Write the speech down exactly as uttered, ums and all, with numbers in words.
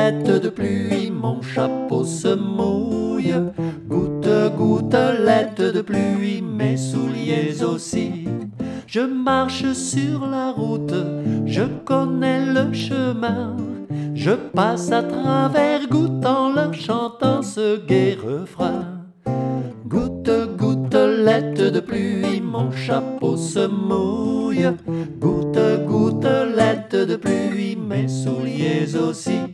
gouttelette de pluie, mon chapeau se mouille. Goutte, gouttelette de pluie, mes souliers aussi. Je marche sur la route, je connais le chemin. Je passe à travers gouttes en leur chantant ce gai refrain. Goutte, gouttelette de pluie, mon chapeau se mouille. Goutte, gouttelette de pluie, mes souliers aussi.